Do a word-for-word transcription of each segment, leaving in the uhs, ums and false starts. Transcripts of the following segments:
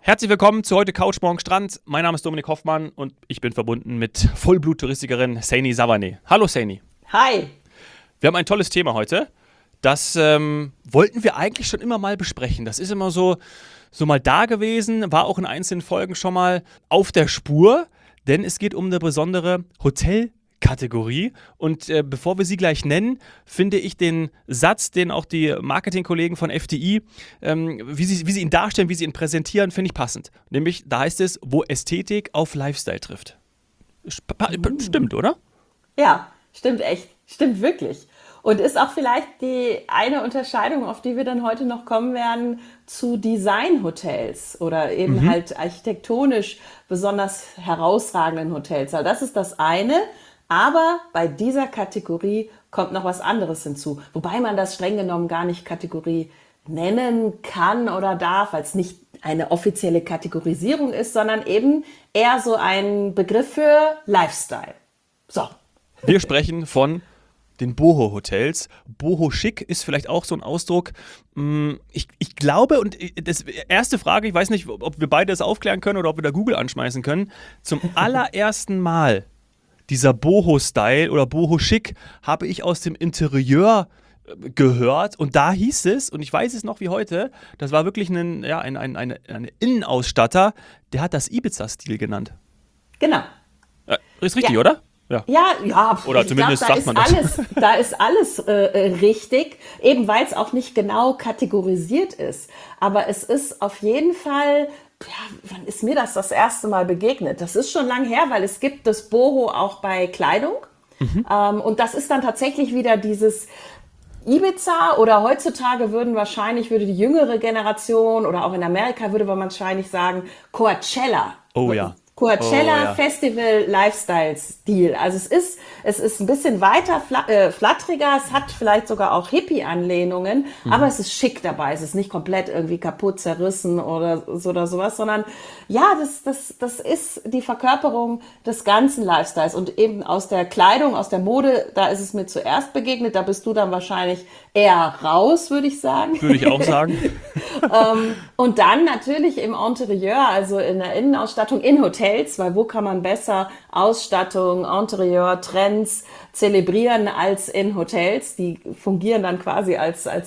Herzlich willkommen zu heute Couch Morgen Strand. Mein Name ist Dominik Hoffmann und ich bin verbunden mit Vollblut-Touristikerin Saini Savaneh. Hallo Saini. Hi. Wir haben ein tolles Thema heute. Das ähm, wollten wir eigentlich schon immer mal besprechen. Das ist immer so, so mal da gewesen, war auch in einzelnen Folgen schon mal auf der Spur, denn es geht um eine besondere Hotelkategorie. Und äh, bevor wir sie gleich nennen, finde ich den Satz, den auch die Marketingkollegen von F D I, ähm, wie, sie, wie sie ihn darstellen, wie sie ihn präsentieren, finde ich passend. Nämlich, da heißt es, wo Ästhetik auf Lifestyle trifft. Stimmt, oder? Ja, stimmt echt. Stimmt wirklich. Und ist auch vielleicht die eine Unterscheidung, auf die wir dann heute noch kommen werden, zu Designhotels oder eben mhm. halt architektonisch besonders herausragenden Hotels. Also das ist das eine, aber bei dieser Kategorie kommt noch was anderes hinzu. Wobei man das streng genommen gar nicht Kategorie nennen kann oder darf, weil es nicht eine offizielle Kategorisierung ist, sondern eben eher so ein Begriff für Lifestyle. So. Wir sprechen von den Boho-Hotels. Boho-Chic ist vielleicht auch so ein Ausdruck. Ich, ich glaube, und das erste Frage, ich weiß nicht, ob wir beide das aufklären können oder ob wir da Google anschmeißen können. Zum allerersten Mal dieser Boho-Style oder Boho-Chic habe ich aus dem Interieur gehört und da hieß es, und ich weiß es noch wie heute, das war wirklich ein, ja, ein, ein, ein, ein Innenausstatter, der hat das Ibiza-Stil genannt. Genau. Ja, ist richtig, ja. oder? Ja, ja, ja oder zumindest glaub, da sagt man alles, das. Da ist alles äh, richtig, eben weil es auch nicht genau kategorisiert ist. Aber es ist auf jeden Fall, ja, wann ist mir das das erste Mal begegnet? Das ist schon lang her, weil es gibt das Boho auch bei Kleidung. Mhm. Ähm, und das ist dann tatsächlich wieder dieses Ibiza, oder heutzutage würden wahrscheinlich, würde die jüngere Generation oder auch in Amerika würde man wahrscheinlich sagen Coachella. Oh ja. Coachella oh, ja. Festival Lifestyle Stil. Also es ist, es ist ein bisschen weiter fla- äh, flatteriger, es hat vielleicht sogar auch Hippie-Anlehnungen, mhm. aber es ist schick dabei. Es ist nicht komplett irgendwie kaputt, zerrissen oder so oder sowas, sondern ja, das, das, das ist die Verkörperung des ganzen Lifestyles. Und eben aus der Kleidung, aus der Mode, da ist es mir zuerst begegnet, da bist du dann wahrscheinlich eher raus, würde ich sagen. Würde ich auch sagen. ähm, und dann natürlich im Interieur, also in der Innenausstattung, in Hotels, weil wo kann man besser Ausstattung, Interieur, Trends zelebrieren als in Hotels? Die fungieren dann quasi als, als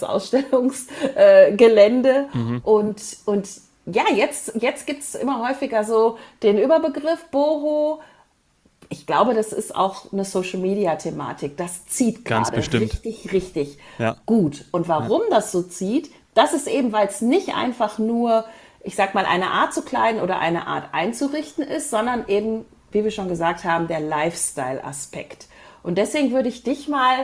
Ausstellungsgelände. Äh, mhm. Und, und ja, jetzt, jetzt gibt es immer häufiger so den Überbegriff Boho. Ich glaube, das ist auch eine Social-Media-Thematik. Das zieht gerade richtig, richtig ja. gut. Und warum ja. das so zieht, das ist eben, weil es nicht einfach nur, ich sag mal, eine Art zu kleiden oder eine Art einzurichten ist, sondern eben, wie wir schon gesagt haben, der Lifestyle-Aspekt. Und deswegen würde ich dich mal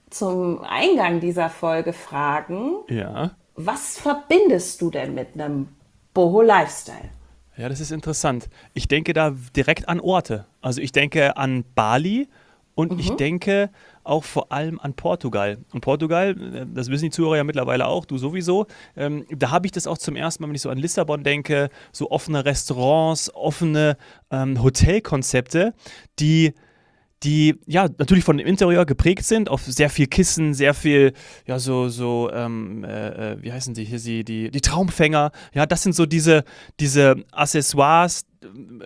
zum Eingang dieser Folge fragen, ja. was verbindest du denn mit einem Boho-Lifestyle? Ja, das ist interessant. Ich denke da direkt an Orte. Also ich denke an Bali und mhm. ich denke auch vor allem an Portugal. Und Portugal, das wissen die Zuhörer ja mittlerweile auch, du sowieso, ähm, da habe ich das auch zum ersten Mal, wenn ich so an Lissabon denke, so offene Restaurants, offene ähm, Hotelkonzepte, die die ja natürlich von dem Interieur geprägt sind, auf sehr viel Kissen, sehr viel, ja, so, so, ähm, äh, wie heißen die hier, die, die, die Traumfänger, ja, das sind so diese, diese Accessoires, äh,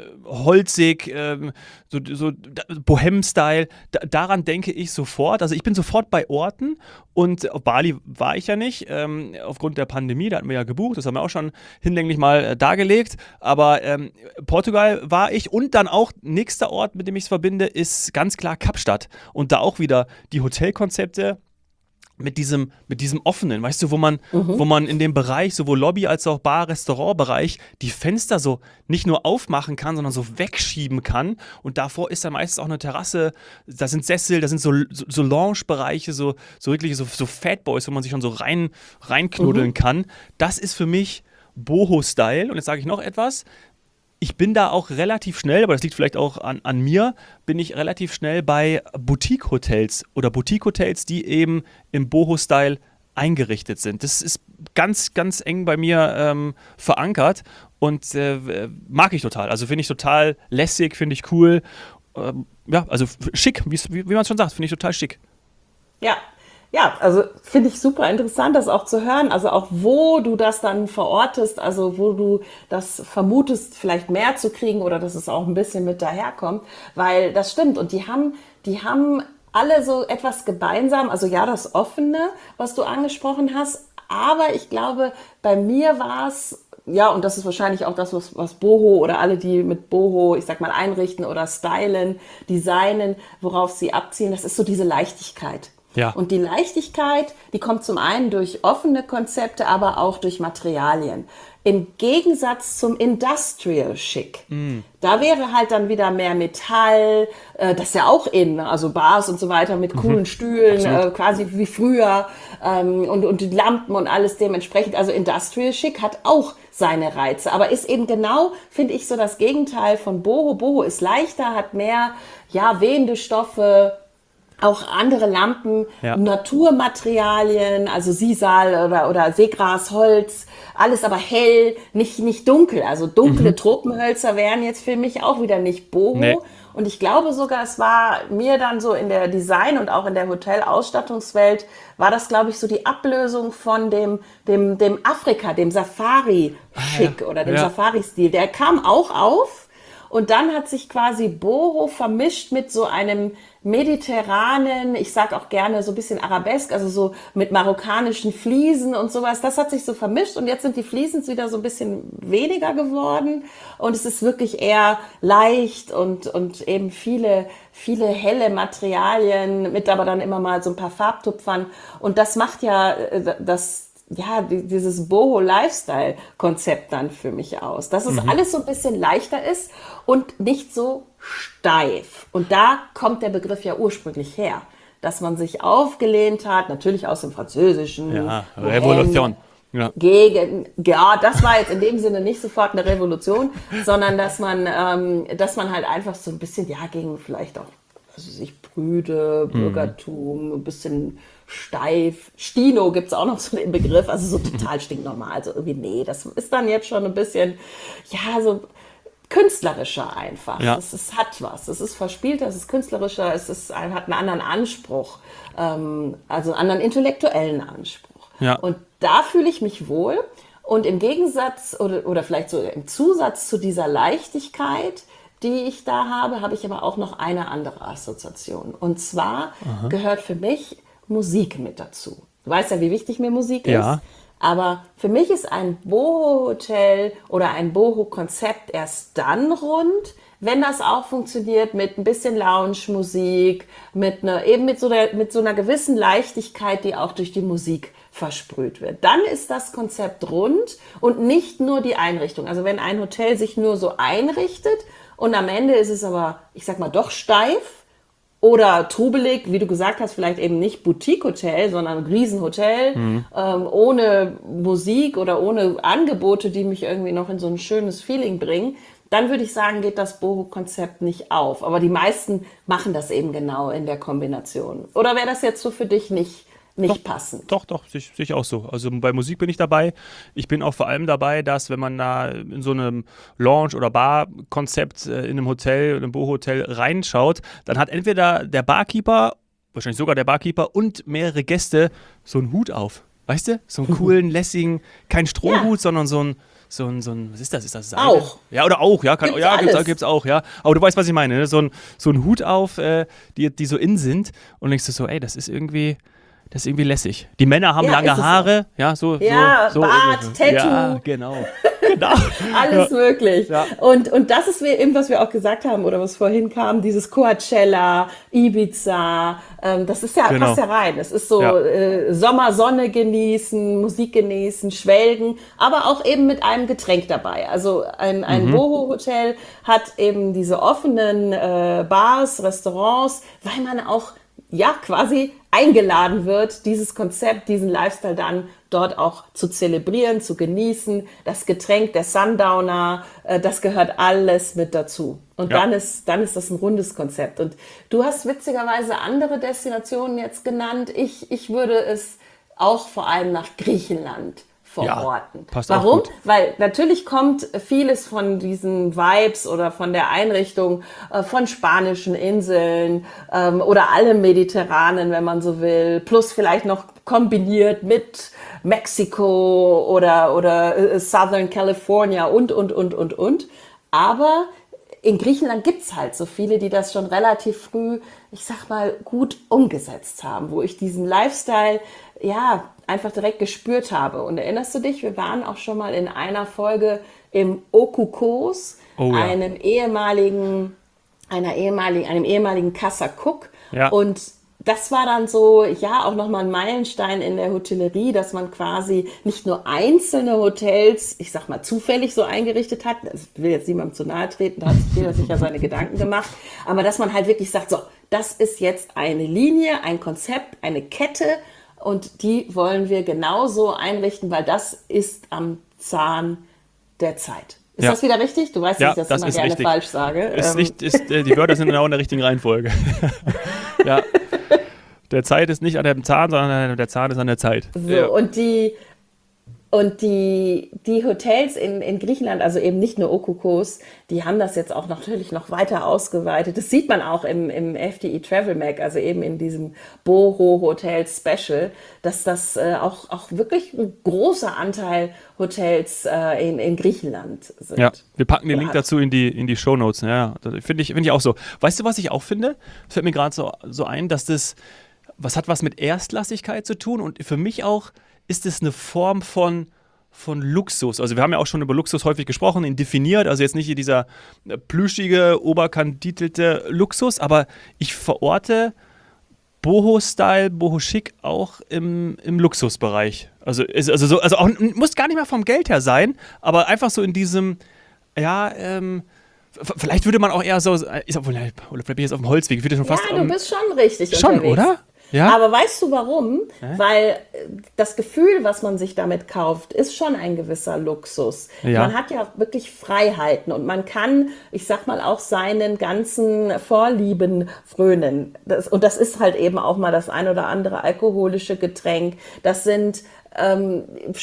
holzig, äh, so, so Bohem-Style, da, daran denke ich sofort, also ich bin sofort bei Orten und auf Bali war ich ja nicht, ähm, aufgrund der Pandemie, da hatten wir ja gebucht, das haben wir auch schon hinlänglich mal äh, dargelegt, aber ähm, Portugal war ich und dann auch, nächster Ort, mit dem ich es verbinde, ist ganz klar Kapstadt und da auch wieder die Hotelkonzepte mit diesem, mit diesem offenen, weißt du, wo man, mhm. wo man in dem Bereich, sowohl Lobby als auch Bar, Restaurantbereich, die Fenster so nicht nur aufmachen kann, sondern so wegschieben kann und davor ist dann meistens auch eine Terrasse, da sind Sessel, da sind so, so, so Lounge-Bereiche, so, so wirklich so, so Fatboys, wo man sich schon so rein, reinknuddeln mhm. kann. Das ist für mich Boho-Style und jetzt sage ich noch etwas, ich bin da auch relativ schnell, aber das liegt vielleicht auch an, an mir, bin ich relativ schnell bei Boutique-Hotels oder Boutique-Hotels, die eben im Boho-Style eingerichtet sind. Das ist ganz, ganz eng bei mir ähm, verankert und äh, mag ich total. Also finde ich total lässig, finde ich cool. Ähm, ja, also schick, wie, wie man es schon sagt, finde ich total schick. Ja, Ja, also finde ich super interessant, das auch zu hören. Also auch wo du das dann verortest, also wo du das vermutest, vielleicht mehr zu kriegen oder dass es auch ein bisschen mit daherkommt, weil das stimmt. Und die haben, die haben alle so etwas gemeinsam. Also ja, das Offene, was du angesprochen hast. Aber ich glaube, bei mir war es, ja, und das ist wahrscheinlich auch das, was, was Boho oder alle, die mit Boho, ich sag mal, einrichten oder stylen, designen, worauf sie abzielen, das ist so diese Leichtigkeit. Ja. Und die Leichtigkeit, die kommt zum einen durch offene Konzepte, aber auch durch Materialien. Im Gegensatz zum Industrial Chic. Mm. Da wäre halt dann wieder mehr Metall, äh, das ist ja auch in, also Bars und so weiter mit coolen mhm. Stühlen, äh, quasi wie früher ähm, und, und die Lampen und alles dementsprechend. Also Industrial Chic hat auch seine Reize, aber ist eben genau, finde ich, so das Gegenteil von Boho. Boho ist leichter, hat mehr, ja, wehende Stoffe, auch andere Lampen, ja. Naturmaterialien, also Sisal oder, oder Seegras, Holz, alles aber hell, nicht, nicht dunkel. Also dunkle mhm. Tropenhölzer wären jetzt für mich auch wieder nicht Boho. Nee. Und ich glaube sogar, es war mir dann so in der Design- und auch in der Hotelausstattungswelt, war das, glaube ich, so die Ablösung von dem, dem, dem Afrika, dem Safari-Schick ah, ja. oder dem ja. Safari-Stil. Der kam auch auf. Und dann hat sich quasi Boho vermischt mit so einem mediterranen, ich sag auch gerne so ein bisschen Arabesk, also so mit marokkanischen Fliesen und sowas. Das hat sich so vermischt und jetzt sind die Fliesen wieder so ein bisschen weniger geworden und es ist wirklich eher leicht und, und eben viele, viele helle Materialien mit aber dann immer mal so ein paar Farbtupfern. Und das macht ja das ja, dieses Boho-Lifestyle-Konzept dann für mich aus. Dass es mhm. alles so ein bisschen leichter ist und nicht so steif. Und da kommt der Begriff ja ursprünglich her. Dass man sich aufgelehnt hat, natürlich aus dem Französischen. Ja, Revolution. Ja. Gegen, ja, das war jetzt in dem Sinne nicht sofort eine Revolution, sondern dass man, ähm, dass man halt einfach so ein bisschen, ja, gegen vielleicht auch, also sich Brüde, Bürgertum, ein bisschen steif. Stino gibt's auch noch so den Begriff, also so total stinknormal. Also irgendwie, nee, das ist dann jetzt schon ein bisschen, ja, so künstlerischer einfach. Ja. Es, es hat was, es ist verspielter, es ist künstlerischer, es ist, hat einen anderen Anspruch, ähm, also einen anderen intellektuellen Anspruch. Ja. Und da fühle ich mich wohl. Und im Gegensatz oder, oder vielleicht so im Zusatz zu dieser Leichtigkeit, die ich da habe, habe ich aber auch noch eine andere Assoziation. Und zwar Aha. gehört für mich Musik mit dazu. Du weißt ja, wie wichtig mir Musik ja. ist. Aber für mich ist ein Boho-Hotel oder ein Boho-Konzept erst dann rund, wenn das auch funktioniert mit ein bisschen Lounge-Musik, mit einer, eben mit so, der, mit so einer gewissen Leichtigkeit, die auch durch die Musik versprüht wird. Dann ist das Konzept rund und nicht nur die Einrichtung. Also wenn ein Hotel sich nur so einrichtet und am Ende ist es aber, ich sag mal, doch steif, oder trubelig, wie du gesagt hast, vielleicht eben nicht Boutique-Hotel, sondern ein Riesenhotel, mhm. ähm, ohne Musik oder ohne Angebote, die mich irgendwie noch in so ein schönes Feeling bringen, dann würde ich sagen, geht das Boho-Konzept nicht auf. Aber die meisten machen das eben genau in der Kombination. Oder wäre das jetzt so für dich nicht Nicht doch, passend. Doch, doch, sehe ich auch so. Also bei Musik bin ich dabei. Ich bin auch vor allem dabei, dass wenn man da in so einem Lounge- oder Bar-Konzept äh, in einem Hotel, in einem Boho-Hotel reinschaut, dann hat entweder der Barkeeper, wahrscheinlich sogar der Barkeeper und mehrere Gäste so einen Hut auf. Weißt du? So einen coolen, lässigen, kein Strohhut, ja. sondern so ein So ein, so ein, was ist das? Ist das Seide? Auch. Ja, oder auch, ja. Kann, gibt's ja, alles. gibt's, gibt's auch, ja. Aber du weißt, was ich meine, ne? So ein, so ein Hut auf, äh, die, die so in sind und denkst du so, ey, das ist irgendwie, das ist irgendwie lässig. Die Männer haben Ja, lange ist es Haare, ja, so, Ja, so, so. Bart, Tattoo. Ja, genau. genau. Alles Ja. möglich. Ja. Und, und das ist eben, was wir auch gesagt haben oder was vorhin kam, dieses Coachella, Ibiza, ähm, das ist ja, Genau. passt ja rein. Es ist so Ja. äh, Sommersonne genießen, Musik genießen, schwelgen, aber auch eben mit einem Getränk dabei. Also ein, ein Mhm. Boho-Hotel hat eben diese offenen äh, Bars, Restaurants, weil man auch ja quasi eingeladen wird, dieses Konzept, diesen Lifestyle dann dort auch zu zelebrieren, zu genießen. Das Getränk, der Sundowner, äh, das gehört alles mit dazu. Und Ja. dann ist, dann ist das ein rundes Konzept. Und du hast witzigerweise andere Destinationen jetzt genannt. Ich, ich würde es auch vor allem nach Griechenland verorten. Passt auch Warum? gut. Weil natürlich kommt vieles von diesen Vibes oder von der Einrichtung äh, von spanischen Inseln ähm, oder allem Mediterranen, wenn man so will, plus vielleicht noch kombiniert mit Mexiko oder, oder äh, Southern California und, und, und, und, und. Aber in Griechenland gibt's halt so viele, die das schon relativ früh, ich sag mal, gut umgesetzt haben, wo ich diesen Lifestyle, ja, einfach direkt gespürt habe. Und erinnerst du dich, wir waren auch schon mal in einer Folge im Okukos, Oh ja. einem ehemaligen, einer ehemaligen, einem ehemaligen Casa Cook. Ja. Und das war dann so, ja, auch nochmal ein Meilenstein in der Hotellerie, dass man quasi nicht nur einzelne Hotels, ich sag mal, zufällig so eingerichtet hat. Ich will jetzt niemandem zu nahe treten, da hat sich jeder sicher seine Gedanken gemacht. Aber dass man halt wirklich sagt, so, das ist jetzt eine Linie, ein Konzept, eine Kette und die wollen wir genauso einrichten, weil das ist am Zahn der Zeit. Ist Ja. das wieder richtig? Du weißt, Ja, dass ich das, das immer ist gerne richtig. falsch sage. Ist Ähm, nicht, ist, äh, die Wörter sind genau in der richtigen Reihenfolge. Ja. Der Zeit ist nicht an dem Zahn, sondern der Zahn ist an der Zeit. So, Ja. und die, und die, die Hotels in, in Griechenland, also eben nicht nur Okukos, die haben das jetzt auch natürlich noch weiter ausgeweitet. Das sieht man auch im, im F D E Travel Mag, also eben in diesem Boho Hotel Special, dass das äh, auch, auch wirklich ein großer Anteil Hotels äh, in, in Griechenland sind. Ja, wir packen den Oder Link hat. dazu in die, in die Shownotes. Ja, das finde ich, find ich auch so. Weißt du, was ich auch finde? Das fällt mir gerade so, so ein, dass das, was hat was mit Erstlassigkeit zu tun und für mich auch ist es eine Form von, von Luxus. Also wir haben ja auch schon über Luxus häufig gesprochen, ihn definiert, also jetzt nicht hier dieser äh, plüschige, oberkanditelte Luxus, aber ich verorte Boho-Style, Boho-Chic auch im, im Luxusbereich. Also, ist- also, so, also auch, muss gar nicht mal vom Geld her sein, aber einfach so in diesem, ja, ähm, v- vielleicht würde man auch eher so, ist, obwohl, oder vielleicht bin ich jetzt auf dem Holzweg, ich würde schon Ja, fast, du ähm, bist schon richtig schon, unterwegs. oder? Ja? Aber weißt du warum? Weil äh, das Gefühl, was man sich damit kauft, ist schon ein gewisser Luxus. Ja. Man hat ja wirklich Freiheiten und man kann, ich sag mal, auch seinen ganzen Vorlieben frönen. Das, und das ist halt eben auch mal das ein oder andere alkoholische Getränk. Das sind ähm,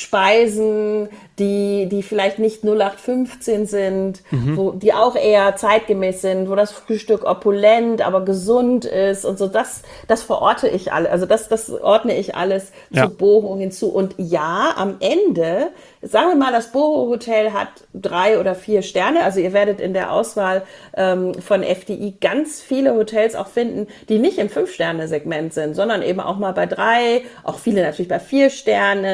Speisen, die, die vielleicht nicht null acht fünfzehn sind, wo, die auch eher zeitgemäß sind, wo das Frühstück opulent, aber gesund ist und so. Das, das verorte ich alle, also das, das ordne ich alles Ja. zu Boho hinzu. Und ja, am Ende, sagen wir mal, das Boho Hotel hat drei oder vier Sterne. Also ihr werdet in der Auswahl ähm, von F D I ganz viele Hotels auch finden, die nicht im Fünf-Sterne-Segment sind, sondern eben auch mal bei drei, auch viele natürlich bei vier Sternen.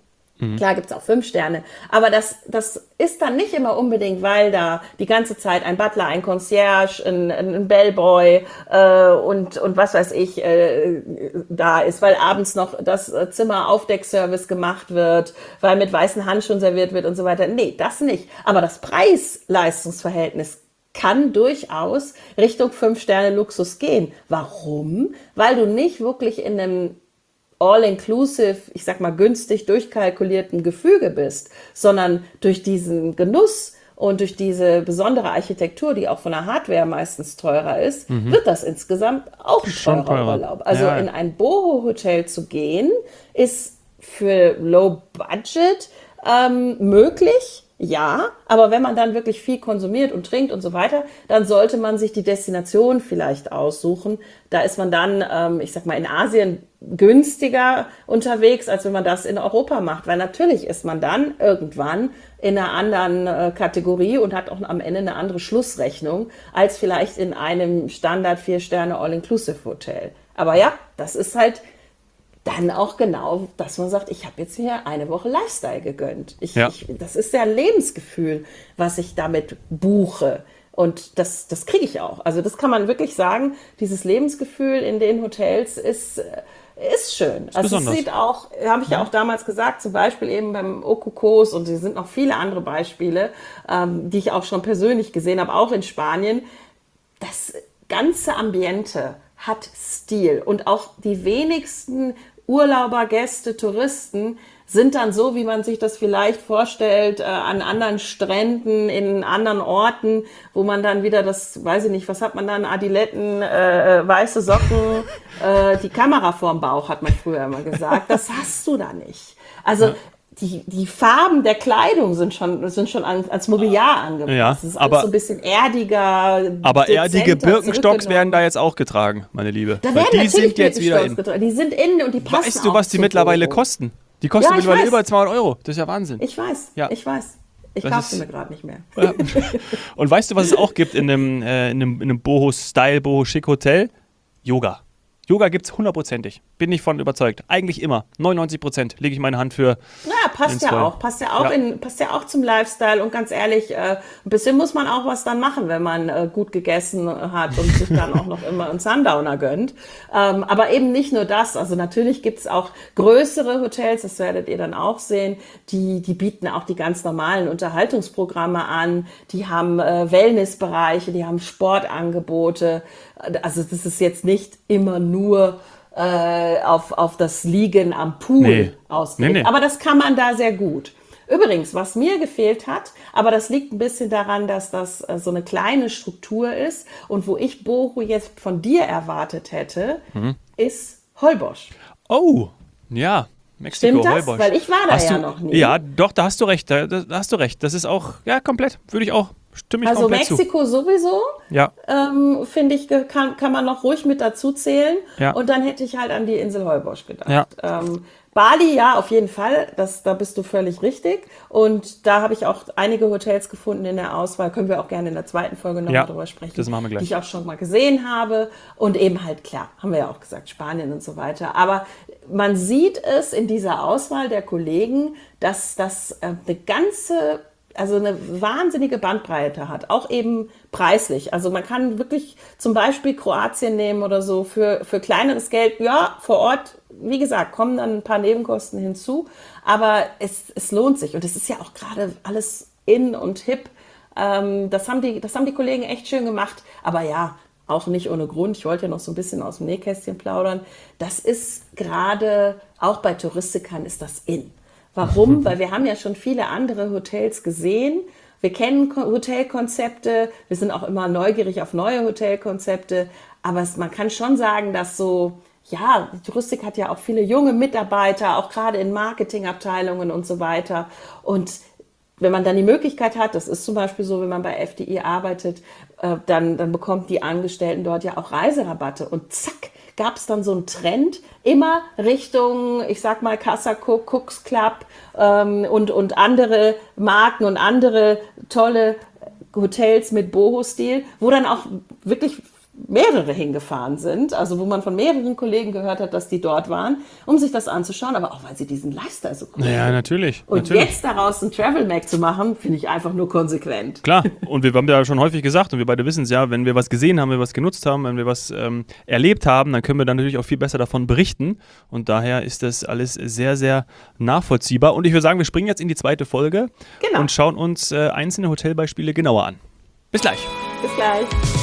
Klar gibt's auch fünf Sterne, aber das, das ist dann nicht immer unbedingt, weil da die ganze Zeit ein Butler, ein Concierge, ein, ein Bellboy äh, und, und was weiß ich äh, da ist, weil abends noch das Zimmer Aufdeckservice gemacht wird, weil mit weißen Handschuhen serviert wird und so weiter. Nee, das nicht. Aber das Preis-Leistungs-Verhältnis kann durchaus Richtung fünf Sterne Luxus gehen. Warum? Weil du nicht wirklich in einem all-inclusive, ich sag mal günstig durchkalkulierten Gefüge bist, sondern durch diesen Genuss und durch diese besondere Architektur, die auch von der Hardware meistens teurer ist, wird das insgesamt auch ein Schon teurer teurer. Urlaub. Also Ja. in ein Boho-Hotel zu gehen, ist für Low Budget ähm, möglich. Ja, aber wenn man dann wirklich viel konsumiert und trinkt und so weiter, dann sollte man sich die Destination vielleicht aussuchen. Da ist man dann, ähm, ich sag mal, in Asien günstiger unterwegs, als wenn man das in Europa macht. Weil natürlich ist man dann irgendwann in einer anderen äh, Kategorie und hat auch am Ende eine andere Schlussrechnung als vielleicht in einem Standard vier Sterne All-Inclusive-Hotel. Aber ja, das ist halt dann auch genau, dass man sagt, ich habe jetzt hier eine Woche Lifestyle gegönnt. Ich, Ja. ich, das ist ja ein Lebensgefühl, was ich damit buche. Und das, das kriege ich auch. Also das kann man wirklich sagen, dieses Lebensgefühl in den Hotels ist, äh, ist schön. Also es besonders. sieht auch, habe ich ja auch damals gesagt, zum Beispiel eben beim Okukos und es sind noch viele andere Beispiele, ähm, die ich auch schon persönlich gesehen habe, auch in Spanien. Das ganze Ambiente hat Stil und auch die wenigsten Urlauber, Gäste, Touristen sind dann so, wie man sich das vielleicht vorstellt, äh, an anderen Stränden, in anderen Orten, wo man dann wieder das, weiß ich nicht, was hat man dann, Adiletten, äh, weiße Socken, äh, die Kamera vorm Bauch, hat man früher immer gesagt. Das hast du da nicht. Also die, die Farben der Kleidung sind schon, sind schon an, als Mobiliar angepasst. Ja, das ist aber, alles so ein bisschen erdiger. Aber erdige Birkenstocks werden da zurückgenommen. jetzt auch getragen, meine Liebe. Da Weil werden die natürlich sind jetzt wieder Birkenstocks in. getragen. Die sind innen und die passen Weißt du, auch was die zu mittlerweile Boho. kosten? Die kosten Ja, ich mittlerweile weiß. über zweihundert Euro. Das ist ja Wahnsinn. Ich weiß, Ja. ich weiß. Ich Das kaufe sie ist- mir gerade nicht mehr. Ja. Und weißt du, was es auch gibt in einem, äh, in einem, in einem Boho-Style, Boho-Schick-Hotel? Yoga. Yoga gibt es hundertprozentig. Bin ich von überzeugt. Eigentlich immer. neunundneunzig Prozent lege ich meine Hand für. Ja, passt ins ja Feuer. auch. Passt ja auch, Ja. In, passt ja auch zum Lifestyle. Und ganz ehrlich, äh, ein bisschen muss man auch was dann machen, wenn man äh, gut gegessen hat und sich dann auch noch immer einen Sundowner gönnt. Ähm, aber eben nicht nur das. Also natürlich gibt es auch größere Hotels, das werdet ihr dann auch sehen, die, die bieten auch die ganz normalen Unterhaltungsprogramme an. Die haben äh, Wellnessbereiche, die haben Sportangebote. Also das ist jetzt nicht immer nur äh, auf, auf das Liegen am Pool Nee. ausgelegt. Nee, nee. Aber das kann man da sehr gut. Übrigens, was mir gefehlt hat, aber das liegt ein bisschen daran, dass das äh, so eine kleine Struktur ist und wo ich Boho jetzt von dir erwartet hätte, Mhm. ist Holbox. Oh, ja. Mexiko, Stimmt das? Holbox. Weil ich war da Hast ja du, noch nie. Ja, doch, da hast du recht. Da, da hast du recht. Das ist auch, ja, komplett. Würde ich auch, stimme ich Also komplett zu. Mexiko sowieso, Ja. ähm, finde ich, ge- kann, kann man noch ruhig mit dazu zählen. Ja. Und dann hätte ich halt an die Insel Holbox gedacht. Ja. Ähm, Bali, ja, auf jeden Fall, das, da bist du völlig richtig. Und da habe ich auch einige Hotels gefunden in der Auswahl. Können wir auch gerne in der zweiten Folge nochmal Ja, drüber sprechen. das machen wir gleich. Die ich auch schon mal gesehen habe. Und eben halt, klar, haben wir ja auch gesagt, Spanien und so weiter. Aber man sieht es in dieser Auswahl der Kollegen, dass das äh, eine ganze also eine wahnsinnige Bandbreite hat, auch eben preislich. Also man kann wirklich zum Beispiel Kroatien nehmen oder so für, für kleineres Geld. Ja, vor Ort, wie gesagt, kommen dann ein paar Nebenkosten hinzu, aber es, es lohnt sich. Und es ist ja auch gerade alles in und hip. Ähm, das haben die, das haben die Kollegen echt schön gemacht. Aber ja, auch nicht ohne Grund. Ich wollte ja noch so ein bisschen aus dem Nähkästchen plaudern. Das ist gerade, auch bei Touristikern ist das in. Warum? Weil wir haben ja schon viele andere Hotels gesehen. Wir kennen Ko- Hotelkonzepte. Wir sind auch immer neugierig auf neue Hotelkonzepte. Aber es, man kann schon sagen, dass so, ja, die Touristik hat ja auch viele junge Mitarbeiter, auch gerade in Marketingabteilungen und so weiter. Und wenn man dann die Möglichkeit hat, das ist zum Beispiel so, wenn man bei F D I arbeitet, äh, dann, dann bekommt die Angestellten dort ja auch Reiserabatte. Und zack, gab es dann so einen Trend, immer Richtung, ich sag mal, Casa Cook, Cooks Club ähm, und, und andere Marken und andere tolle Hotels mit Boho-Stil, wo dann auch wirklich mehrere hingefahren sind, also wo man von mehreren Kollegen gehört hat, dass die dort waren, um sich das anzuschauen, aber auch weil sie diesen Lifestyle so cool Ja, finden. natürlich. Und natürlich. jetzt daraus ein Travel Mac zu machen, finde ich einfach nur konsequent. Klar, und wir haben ja schon häufig gesagt, und wir beide wissen es ja, wenn wir was gesehen haben, wenn wir was genutzt haben, wenn wir was ähm, erlebt haben, dann können wir dann natürlich auch viel besser davon berichten. Und daher ist das alles sehr, sehr nachvollziehbar. Und ich würde sagen, wir springen jetzt in die zweite Folge Genau. und schauen uns äh, einzelne Hotelbeispiele genauer an. Bis gleich. Bis gleich.